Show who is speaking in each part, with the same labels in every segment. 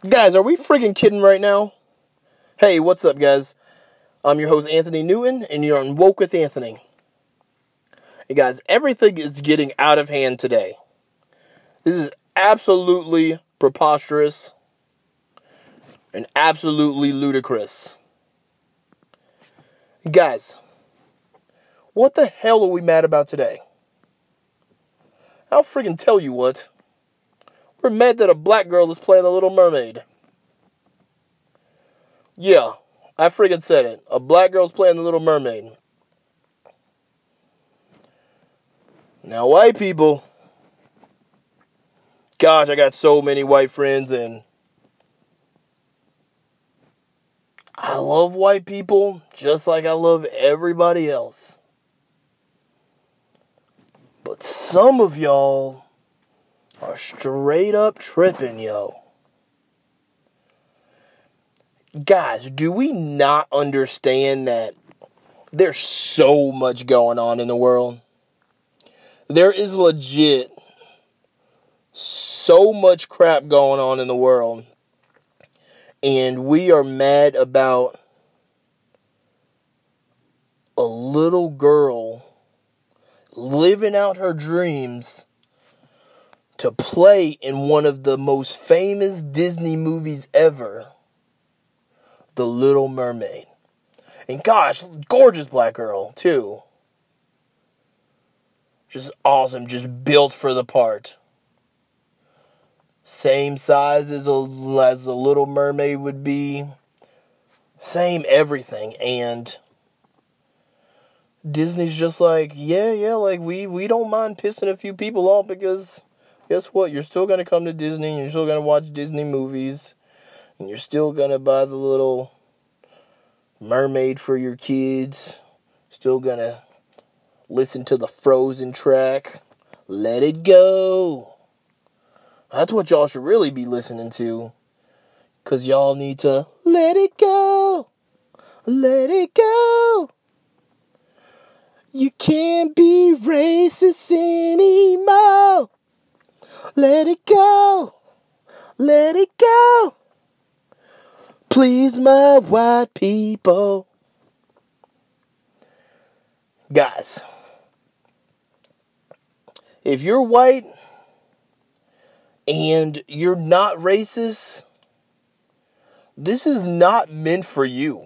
Speaker 1: Guys, are we freaking kidding right now? Hey, what's up, guys? I'm your host, Anthony Newton, and you're on Woke with Anthony. Hey, guys, everything is getting out of hand today. This is absolutely preposterous and absolutely ludicrous. Guys, what the hell are we mad about today? I'll freaking tell you what. We're mad that a black girl is playing The Little Mermaid. Yeah, I freaking said it. A black girl's playing The Little Mermaid. Now, white people. Gosh, I got so many white friends, and I love white people just like I love everybody else. But some of y'all are straight up tripping, yo. Guys, do we not understand that there's so much going on in the world? There is legit so much crap going on in the world. And we are mad about a little girl living out her dreams to play in one of the most famous Disney movies ever, The Little Mermaid. And gosh, gorgeous black girl, too. Just awesome, just built for the part. Same size as the Little Mermaid would be. Same everything. And Disney's just like, yeah, like we don't mind pissing a few people off because guess what? You're still going to come to Disney and you're still going to watch Disney movies. And you're still going to buy the Little Mermaid for your kids. Still going to listen to the Frozen track. Let it go. That's what y'all should really be listening to. Because y'all need to let it go. Let it go. You can't be racist anymore. Let it go. Let it go. Please, my white people. Guys, if you're white and you're not racist, this is not meant for you.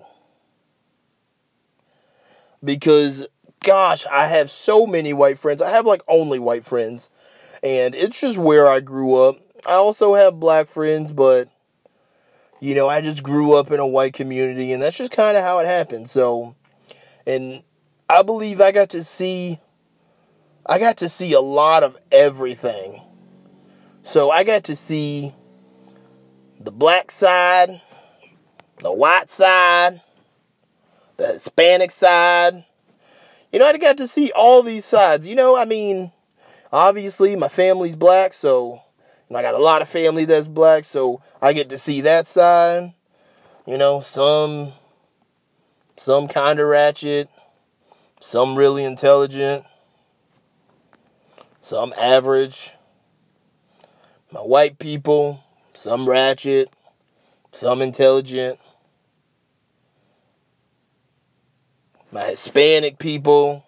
Speaker 1: Because, gosh, I have so many white friends. I have like only white friends. And it's just where I grew up. I also have black friends, but, you know, I just grew up in a white community. And that's just kind of how it happened. So, and I believe I got to see a lot of everything. So I got to see the black side, the white side, the Hispanic side. You know, I got to see all these sides. You know, I mean, obviously my family's black, so I got a lot of family that's black, so I get to see that side. You know, some kind of ratchet, some really intelligent, some average. My white people, some ratchet, some intelligent. My Hispanic people,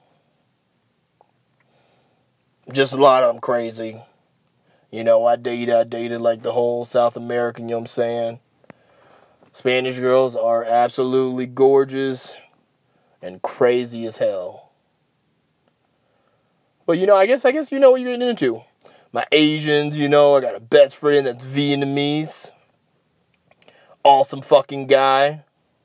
Speaker 1: just a lot of them crazy. You know, I dated like the whole South American, you know what I'm saying? Spanish girls are absolutely gorgeous and crazy as hell. But, you know, I guess you know what you're getting into. My Asians, you know, I got a best friend that's Vietnamese. Awesome fucking guy.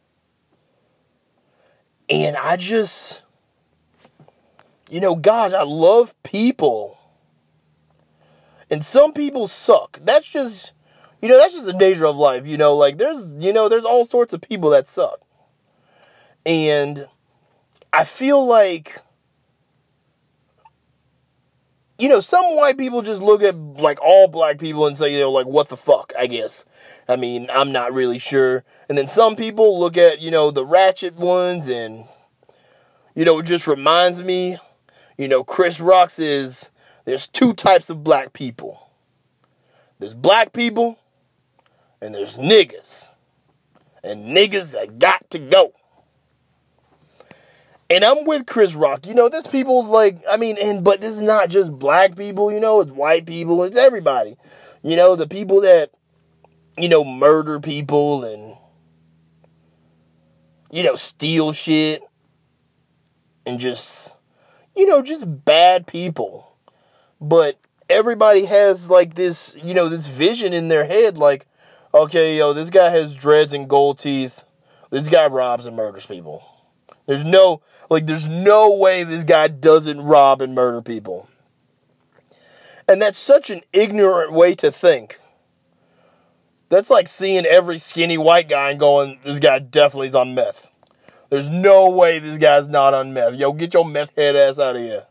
Speaker 1: And I just, you know, gosh, I love people. And some people suck. That's just the nature of life, you know, like there's all sorts of people that suck. And I feel like, you know, some white people just look at, like, all black people and say, you know, like, what the fuck, I guess. I mean, I'm not really sure. And then some people look at, you know, the ratchet ones and, you know, it just reminds me, you know, Chris Rock says there's two types of black people. There's black people And there's niggas. And niggas that got to go. And I'm with Chris Rock. You know, there's people like, but this is not just black people, you know, it's white people, it's everybody. You know, the people that, you know, murder people and, you know, steal shit. And just, you know, just bad people. But everybody has like this, you know, this vision in their head like, okay, this guy has dreads and gold teeth. This guy robs and murders people. There's no way this guy doesn't rob and murder people. And that's such an ignorant way to think. That's like seeing every skinny white guy and going, this guy definitely is on meth. There's no way this guy's not on meth. Yo, get your meth head ass out of here.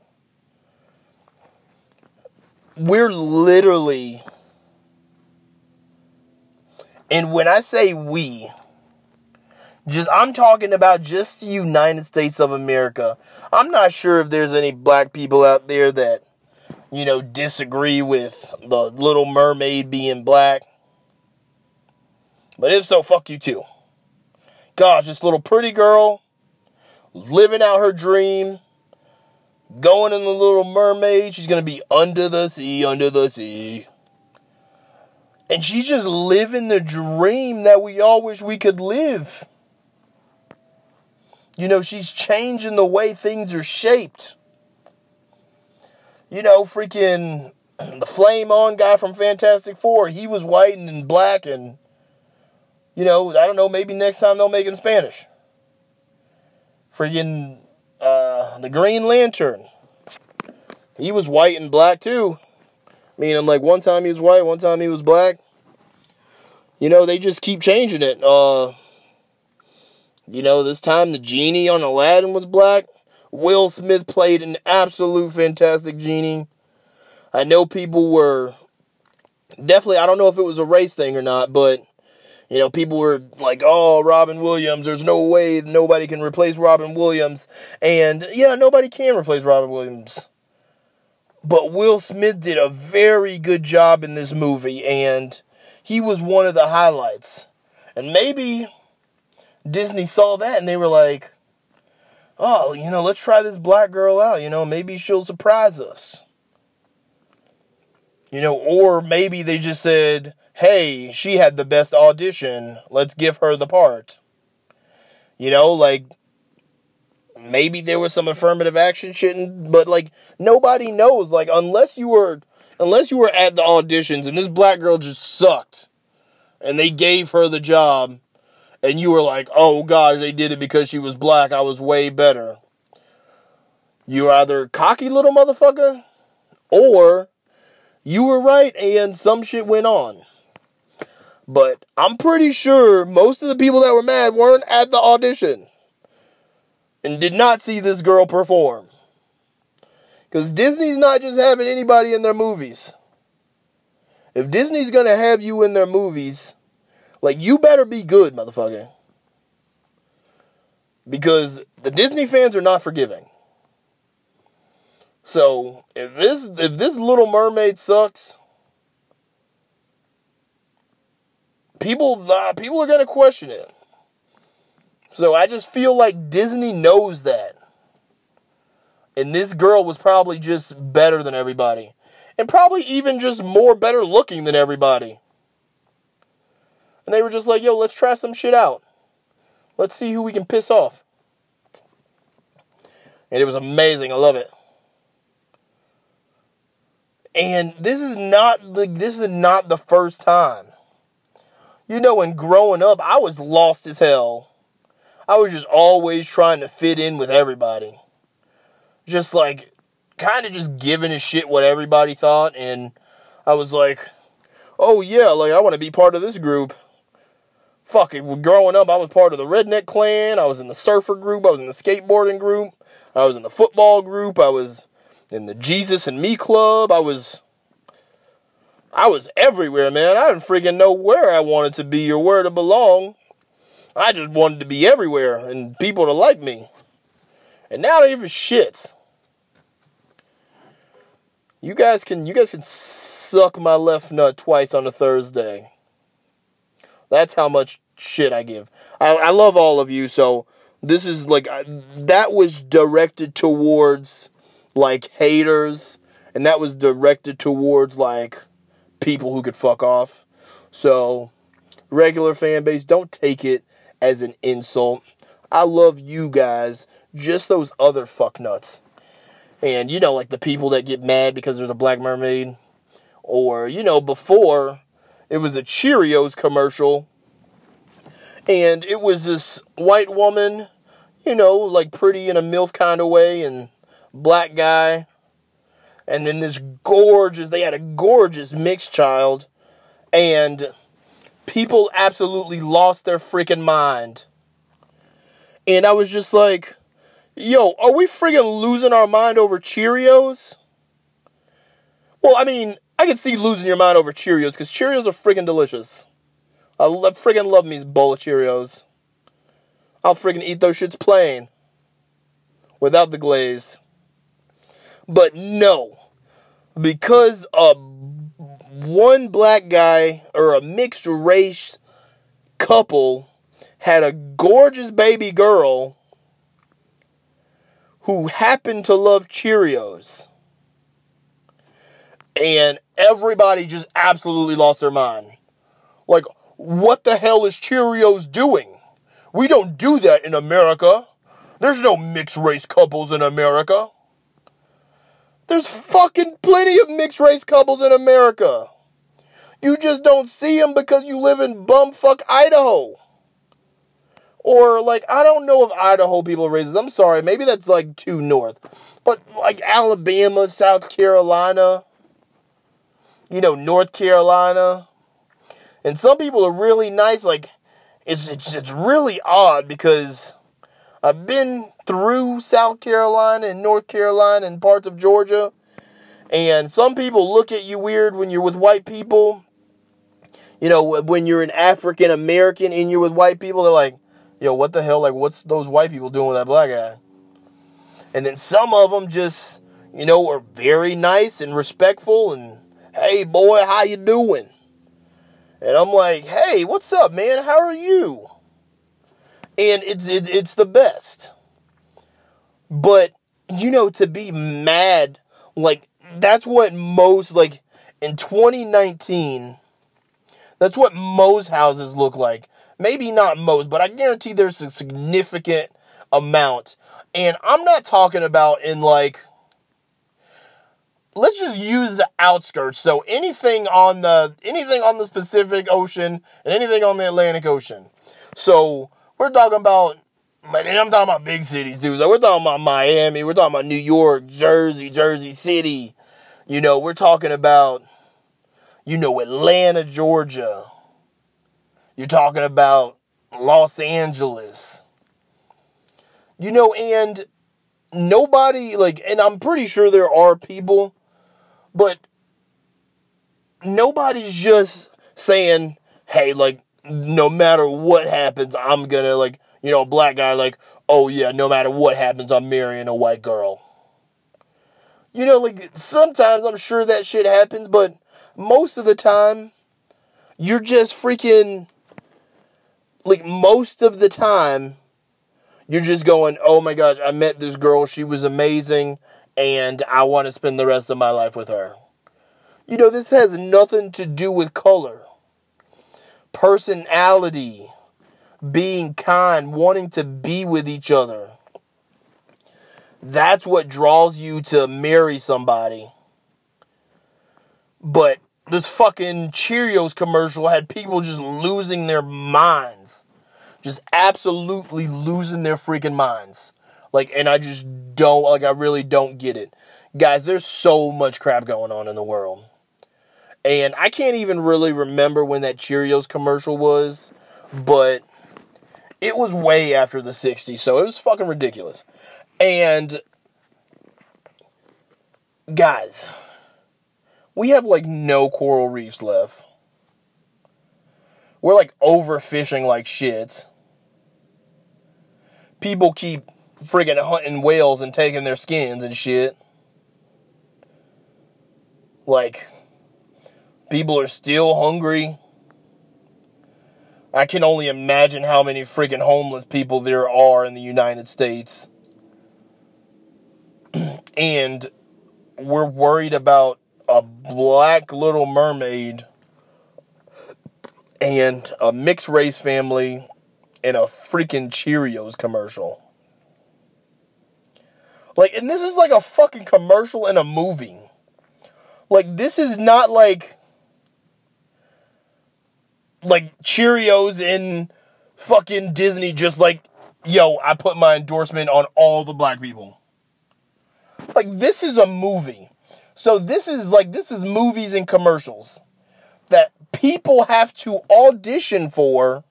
Speaker 1: We're literally... And when I say we, I'm talking about just the United States of America. I'm not sure if there's any black people out there that, you know, disagree with the Little Mermaid being black. But if so, fuck you too. Gosh, this little pretty girl was living out her dream, going in the Little Mermaid. She's going to be under the sea. And she's just living the dream that we all wish we could live. You know, she's changing the way things are shaped. You know, freaking the Flame On guy from Fantastic Four, he was white and black and, you know, I don't know, maybe next time they'll make it in Spanish. Freaking the Green Lantern, he was white and black too. Meaning, like, one time he was white, one time he was black. You know, they just keep changing it. You know, this time the genie on Aladdin was black. Will Smith played an absolute fantastic genie. I know people were... Definitely, I don't know if it was a race thing or not, but... You know, people were like, oh, Robin Williams, there's no way nobody can replace Robin Williams. And, yeah, nobody can replace Robin Williams. But Will Smith did a very good job in this movie, and he was one of the highlights. And maybe Disney saw that, and they were like, oh, you know, let's try this black girl out. You know, maybe she'll surprise us. You know, or maybe they just said, hey, she had the best audition. Let's give her the part. You know, like... Maybe there was some affirmative action shit, but like nobody knows. Like unless you were at the auditions and this black girl just sucked, and they gave her the job, and you were like, oh gosh, they did it because she was black. I was way better. You're either cocky little motherfucker, or you were right and some shit went on. But I'm pretty sure most of the people that were mad weren't at the audition. And did not see this girl perform. Because Disney's not just having anybody in their movies. If Disney's going to have you in their movies, like, you better be good, motherfucker. Because the Disney fans are not forgiving. So, if this Little Mermaid sucks, people are going to question it. So I just feel like Disney knows that. And this girl was probably just better than everybody. And probably even just more better looking than everybody. And they were just like, yo, let's try some shit out. Let's see who we can piss off. And it was amazing. I love it. And this is not the first time. You know, when growing up, I was lost as hell. I was just always trying to fit in with everybody. Just like, kind of just giving a shit what everybody thought. And I was like, oh yeah, like I want to be part of this group. Fuck it, growing up, I was part of the Redneck Clan. I was in the surfer group. I was in the skateboarding group. I was in the football group. I was in the Jesus and Me club. I was everywhere, man. I didn't freaking know where I wanted to be or where to belong. I just wanted to be everywhere and people to like me. And now they give a shit. You guys can suck my left nut twice on a Thursday. That's how much shit I give. I love all of you, so this is like, that was directed towards, like, haters, and that was directed towards, like, people who could fuck off. So, regular fan base, don't take it as an insult. I love you guys, just those other fucknuts. And, you know, like the people that get mad because there's a Black Mermaid. Or, you know, before, it was a Cheerios commercial. And it was this white woman, you know, like pretty in a MILF kind of way, and black guy. And then they had a gorgeous mixed child. And people absolutely lost their freaking mind. And I was just like, yo, are we freaking losing our mind over Cheerios? Well, I mean, I can see losing your mind over Cheerios, because Cheerios are freaking delicious. I freaking love me a bowl of Cheerios. I'll freaking eat those shits plain, without the glaze. But no, because one black guy, or a mixed race couple, had a gorgeous baby girl who happened to love Cheerios. And everybody just absolutely lost their mind. Like, what the hell is Cheerios doing? We don't do that in America. There's no mixed race couples in America. There's fucking plenty of mixed race couples in America. You just don't see them because you live in bumfuck Idaho. Or, like, I don't know if Idaho people are racist. I'm sorry, maybe that's, like, too north. But, like, Alabama, South Carolina, you know, North Carolina. And some people are really nice. Like, it's really odd, because I've been through South Carolina and North Carolina and parts of Georgia. And some people look at you weird when you're with white people. You know, when you're an African American and you're with white people, they're like, yo, what the hell? Like, what's those white people doing with that black guy? And then some of them just, you know, are very nice and respectful and, hey, boy, how you doing? And I'm like, hey, what's up, man? How are you? And it's the best. But, you know, to be mad, like, that's what most, like, in 2019, that's what most houses look like. Maybe not most, but I guarantee there's a significant amount. And I'm not talking about in, like, let's just use the outskirts. So anything on the Pacific Ocean and anything on the Atlantic Ocean. So we're talking about, and I'm talking about big cities, dude. So we're talking about Miami. We're talking about New York, Jersey City. You know, we're talking about, you know, Atlanta, Georgia. You're talking about Los Angeles. You know, and nobody, like, and I'm pretty sure there are people, but nobody's just saying, hey, like, no matter what happens, I'm gonna, like, you know, a black guy, like, oh yeah, no matter what happens, I'm marrying a white girl. You know, like, sometimes I'm sure that shit happens, but most of the time, you're just freaking, like, most of the time, you're just going, oh my gosh, I met this girl, she was amazing, and I want to spend the rest of my life with her. You know, this has nothing to do with color. Personality, being kind, wanting to be with each other. That's what draws you to marry somebody. But this fucking Cheerios commercial had people just losing their minds. Just absolutely losing their freaking minds. Like, and I just don't, like, I really don't get it. Guys, there's so much crap going on in the world. And I can't even really remember when that Cheerios commercial was, but it was way after the 60s, so it was fucking ridiculous. And, guys, we have, like, no coral reefs left. We're, like, overfishing like shit. People keep friggin' hunting whales and taking their skins and shit. Like, people are still hungry. I can only imagine how many freaking homeless people there are in the United States. And we're worried about a black Little Mermaid and a mixed race family in a freaking Cheerios commercial. Like, and this is like a fucking commercial in a movie. Like, this is not like Cheerios in fucking Disney just like, yo, I put my endorsement on all the black people. Like, this is a movie. So this is movies and commercials that people have to audition for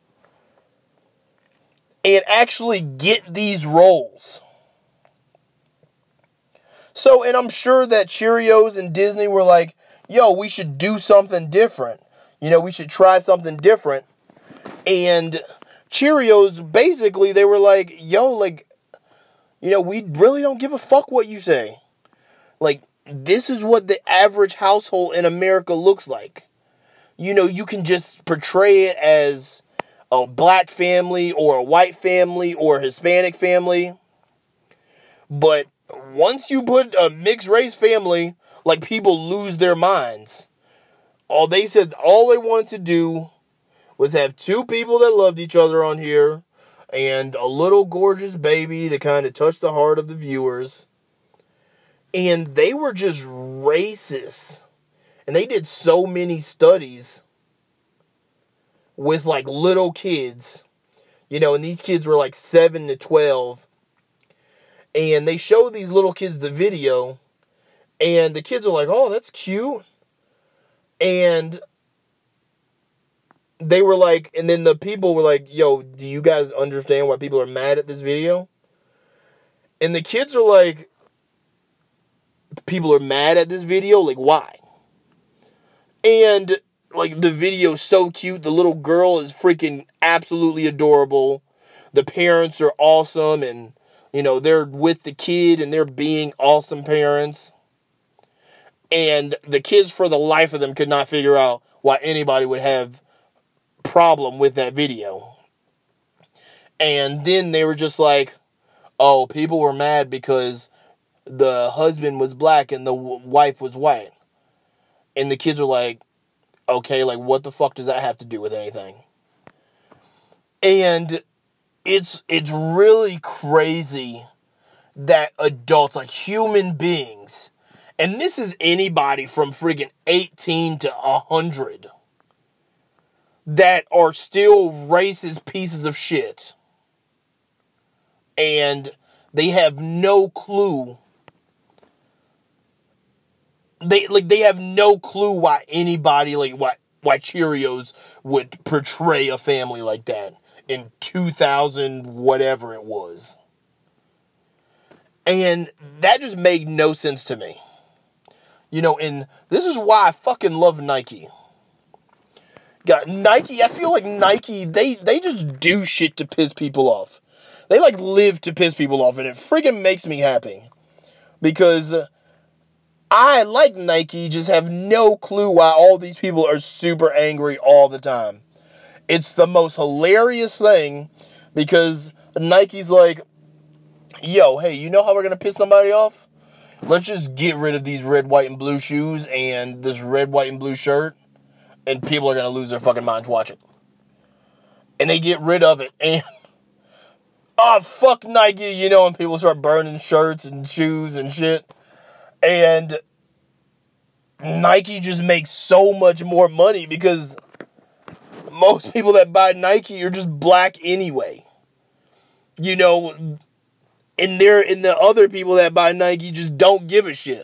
Speaker 1: and actually get these roles. So, and I'm sure that Cheerios and Disney were like, yo, we should do something different. You know, we should try something different. And Cheerios, basically, they were like, yo, like, you know, we really don't give a fuck what you say. Like, this is what the average household in America looks like. You know, you can just portray it as a black family or a white family or a Hispanic family. But once you put a mixed race family, like, people lose their minds. All they wanted to do was have two people that loved each other on here and a little gorgeous baby that kind of touched the heart of the viewers. And they were just racist. And they did so many studies with, like, little kids. You know, and these kids were like 7 to 12. And they showed these little kids the video. And the kids are like, oh, that's cute. And they were like, and then the people were like, yo, do you guys understand why people are mad at this video? And the kids are like, people are mad at this video? Like, why? And, like, the video's so cute. The little girl is freaking absolutely adorable. The parents are awesome. And, you know, they're with the kid and they're being awesome parents. And the kids, for the life of them, could not figure out why anybody would have problem with that video. And then they were just like, oh, people were mad because the husband was black and the wife was white. And the kids were like, okay, like, what the fuck does that have to do with anything? And it's really crazy that adults, like human beings, and this is anybody from friggin' 18 to 100, that are still racist pieces of shit. And they have no clue. They have no clue why anybody, like, why Cheerios would portray a family like that in 2000, whatever it was. And that just made no sense to me. You know, and this is why I fucking love Nike. Got Nike, I feel like Nike, they just do shit to piss people off. They, like, live to piss people off, and it freaking makes me happy. Because I, like Nike, just have no clue why all these people are super angry all the time. It's the most hilarious thing, because Nike's like, yo, hey, you know how we're going to piss somebody off? Let's just get rid of these red, white, and blue shoes and this red, white, and blue shirt, and people are going to lose their fucking minds. Watch it. And they get rid of it, and oh, fuck Nike, you know, and people start burning shirts and shoes and shit. And Nike just makes so much more money because most people that buy Nike are just black anyway. You know, and the other people that buy Nike just don't give a shit.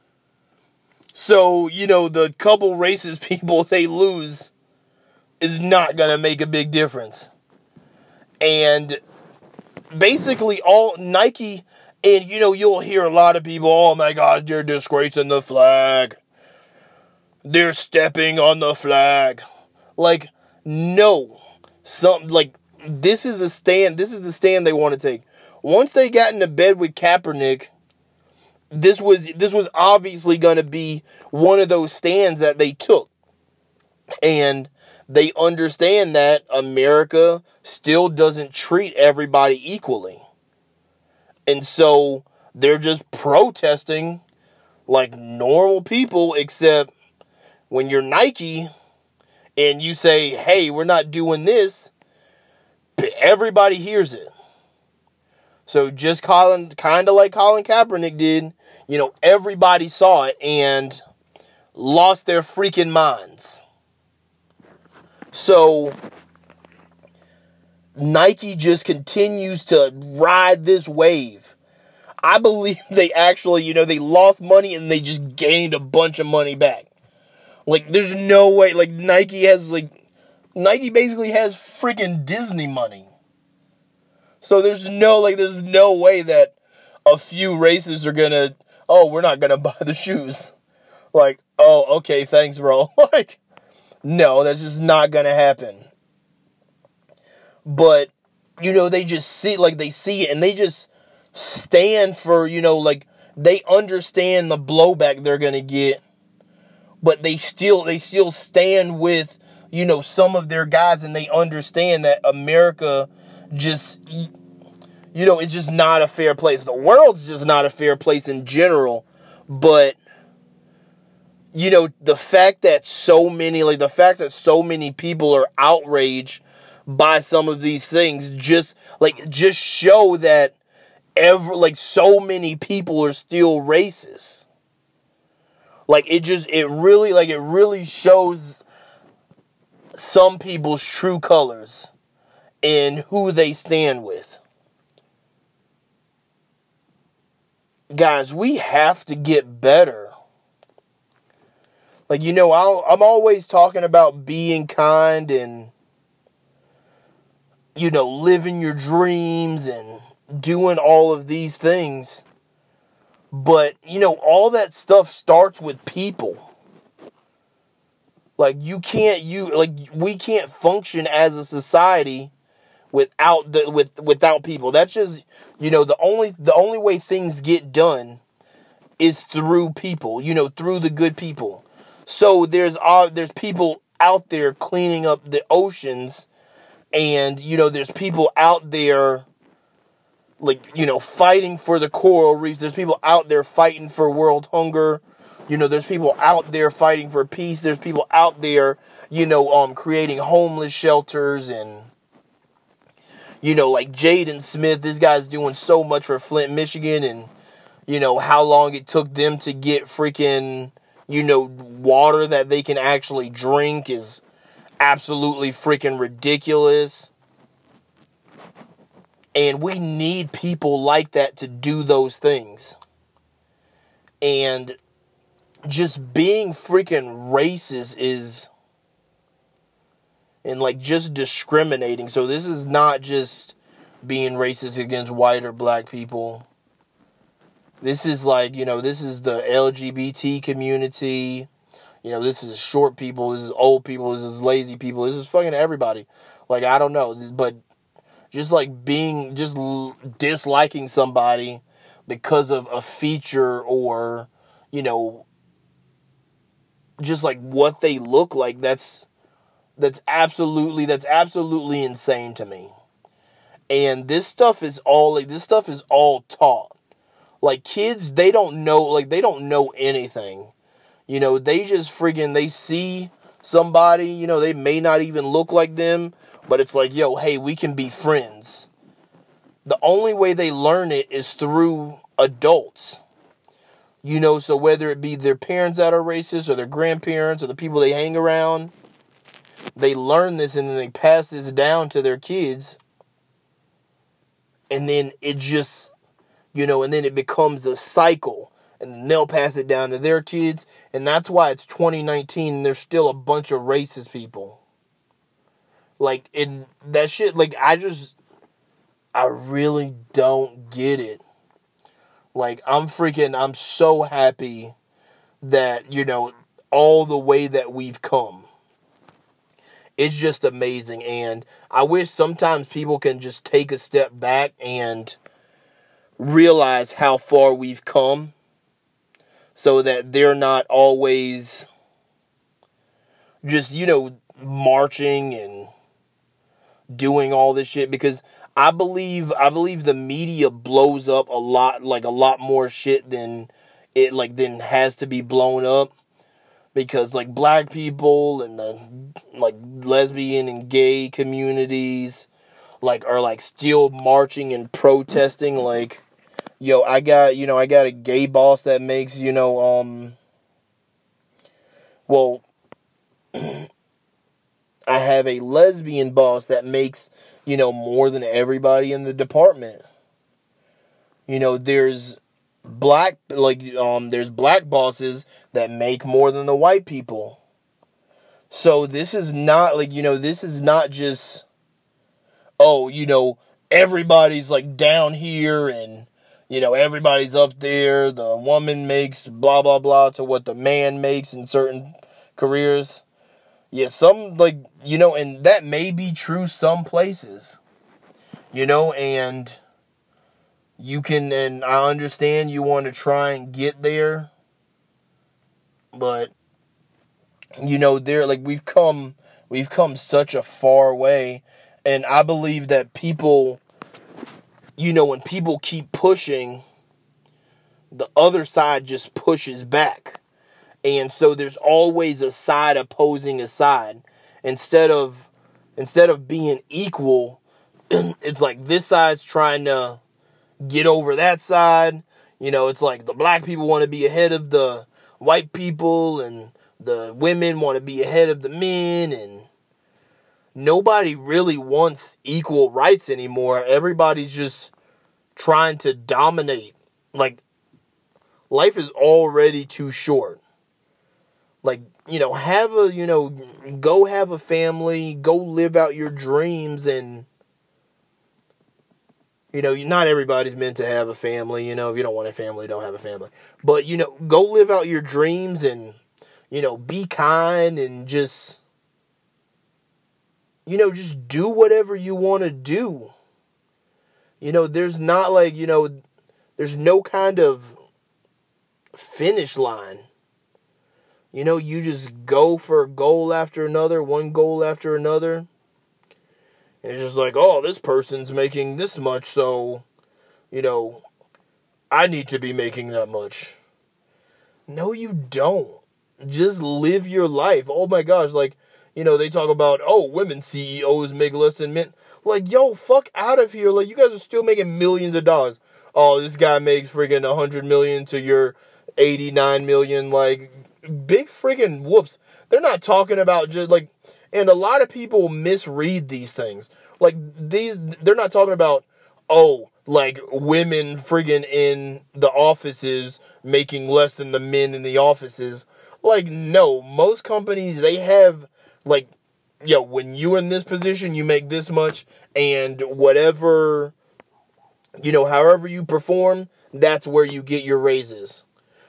Speaker 1: So, you know, the couple racist people they lose is not going to make a big difference. And basically all Nike, and, you know, you'll hear a lot of people, oh my God, they're disgracing the flag. They're stepping on the flag. Like, no. This is the stand they want to take. Once they got into bed with Kaepernick, this was obviously going to be one of those stands that they took. And they understand that America still doesn't treat everybody equally. And so they're just protesting like normal people, except when you're Nike and you say, hey, we're not doing this, everybody hears it. So just kind of like Colin Kaepernick did, everybody saw it and lost their freaking minds. So Nike just continues to ride this wave. I believe they actually, they lost money and they just gained a bunch of money back. Like, there's no way, like, Nike basically has freaking Disney money. So there's no way that a few races are gonna, we're not gonna buy the shoes. Like, okay, thanks, bro. Like, no, that's just not gonna happen. But, they just see, they see it and they just stand for, they understand the blowback they're gonna get. But they still stand with, some of their guys, and they understand that America just, it's just not a fair place. The world's just not a fair place in general. But, the fact that so many people are outraged by some of these things just show that so many people are still racist. It really shows some people's true colors and who they stand with. Guys, we have to get better. I'm always talking about being kind and, living your dreams and doing all of these things. But, all that stuff starts with people. We can't function as a society without people. That's just, the only way things get done is through people, through the good people. So there's people out there cleaning up the oceans, and, there's people out there fighting for the coral reefs. There's people out there fighting for world hunger. There's people out there fighting for peace. There's people out there, creating homeless shelters and, like Jaden Smith. This guy's doing so much for Flint, Michigan, and, how long it took them to get freaking, water that they can actually drink is absolutely freaking ridiculous. And we need people like that to do those things. And just being freaking racist is, and just discriminating. So this is not just being racist against white or black people. This is this is the LGBT community. This is short people, this is old people, this is lazy people, this is fucking everybody. I don't know, but just disliking somebody because of a feature or, just what they look like, that's absolutely insane to me. And this stuff is all taught. Kids, they don't know anything. They just they see somebody, they may not even look like them, but it's hey, we can be friends. The only way they learn it is through adults. So whether it be their parents that are racist or their grandparents or the people they hang around, they learn this and then they pass this down to their kids. And then it just, and then it becomes a cycle. And then they'll pass it down to their kids. And that's why it's 2019 and there's still a bunch of racist people. And that shit, I really don't get it. I'm so happy that, all the way that we've come. It's just amazing. And I wish sometimes people can just take a step back and realize how far we've come so that they're not always just, marching and doing all this shit, because I believe the media blows up a lot more shit than than has to be blown up, because like black people and the like lesbian and gay communities are like still marching and protesting. Like, yo, I got a gay boss that makes, I have a lesbian boss that makes, more than everybody in the department. There's there's black bosses that make more than the white people. So this is not this is not just, everybody's like down here and, everybody's up there. The woman makes blah, blah, blah to what the man makes in certain careers. Yeah, some, and that may be true some places, and and I understand you want to try and get there, but, we've come such a far way, and I believe that people, when people keep pushing, the other side just pushes back. And so there's always a side opposing a side. Instead of being equal, it's like this side's trying to get over that side. It's like the black people want to be ahead of the white people, and the women want to be ahead of the men, and nobody really wants equal rights anymore. Everybody's just trying to dominate. Like, life is already too short. Go have a family, go live out your dreams, and, not everybody's meant to have a family. If you don't want a family, don't have a family. But, go live out your dreams and, be kind and just, just do whatever you want to do. There's not there's no kind of finish line. You just go for a goal after another, one goal after another. And it's just like, oh, this person's making this much, so, I need to be making that much. No, you don't. Just live your life. Oh my gosh, they talk about, women CEOs make less than men. Yo, fuck out of here. You guys are still making millions of dollars. Oh, this guy makes friggin' 100 million to your 89 million, big friggin' whoops. They're not talking about just, and a lot of people misread these things. They're not talking about, women friggin' in the offices making less than the men in the offices. No, most companies, they have, when you're in this position, you make this much, and whatever, however you perform, that's where you get your raises.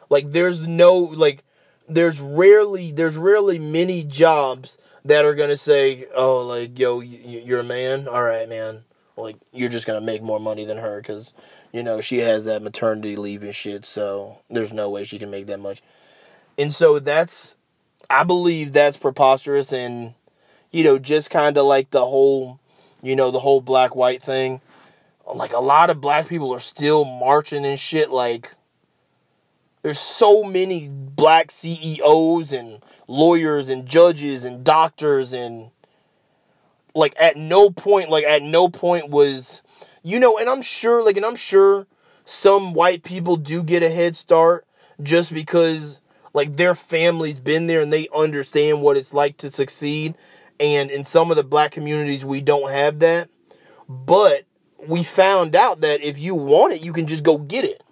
Speaker 1: There's rarely many jobs that are going to say, yo, you're a man? All right, man. You're just going to make more money than her because, she has that maternity leave and shit, so there's no way she can make that much. And so I believe that's preposterous, and, just kind of the whole, the whole black-white thing. A lot of black people are still marching and shit, there's so many black CEOs and lawyers and judges and doctors, and at no point was, and I'm sure some white people do get a head start just because their family's been there and they understand what it's like to succeed. And in some of the black communities, we don't have that. But we found out that if you want it, you can just go get it.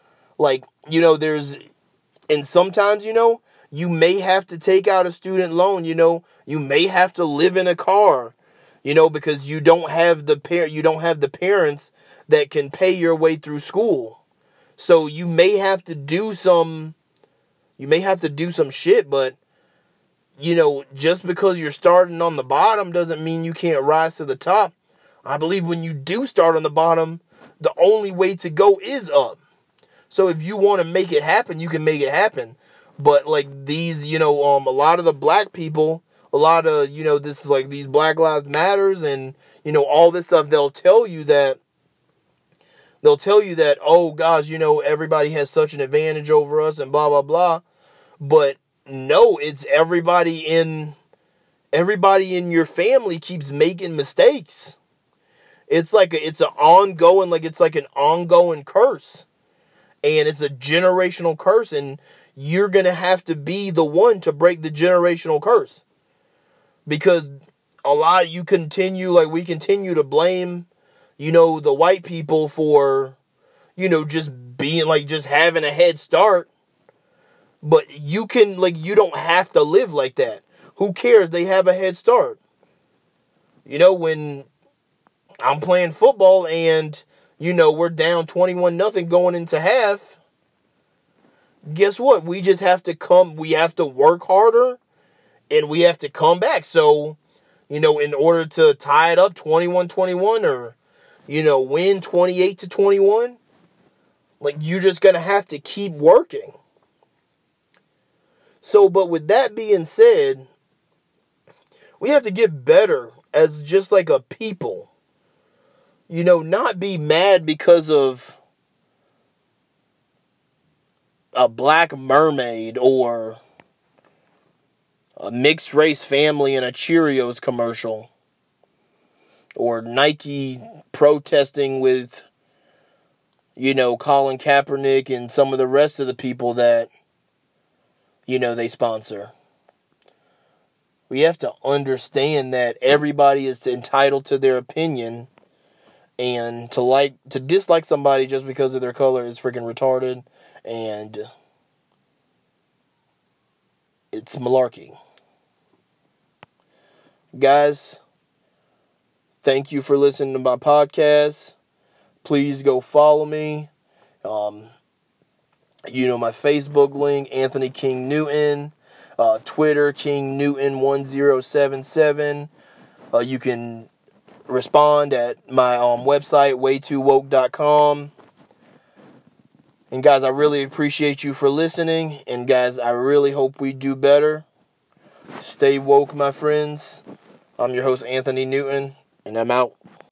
Speaker 1: And sometimes, you may have to take out a student loan, you may have to live in a car, because you don't have the parents that can pay your way through school. So you may have to do some shit, but, just because you're starting on the bottom doesn't mean you can't rise to the top. I believe when you do start on the bottom, the only way to go is up. So if you want to make it happen, you can make it happen. But these, a lot of the black people a lot of, this is like these Black Lives Matters and, all this stuff, they'll tell you that, oh gosh, everybody has such an advantage over us and blah, blah, blah. But no, it's everybody in your family keeps making mistakes. It's like it's an ongoing curse. And it's a generational curse, and you're going to have to be the one to break the generational curse. Because we continue to blame, the white people for, just being just having a head start. But you don't have to live like that. Who cares? They have a head start. When I'm playing football and, we're down 21-0 going into half, guess what? We just have to work harder and we have to come back. So, in order to tie it up 21-21 or, win 28-21, you're just going to have to keep working. So, but with that being said, we have to get better as just like a people. Not be mad because of a black mermaid or a mixed race family in a Cheerios commercial or Nike protesting with, Colin Kaepernick and some of the rest of the people that, they sponsor. We have to understand that everybody is entitled to their opinion. And to dislike somebody just because of their color is freaking retarded. And it's malarkey. Guys, thank you for listening to my podcast. Please go follow me. My Facebook link, Anthony King Newton. Twitter, King Newton 1077. You can respond at my website, waytoowoke.com. And guys, I really appreciate you for listening. And guys, I really hope we do better. Stay woke, my friends. I'm your host, Anthony Newton, and I'm out.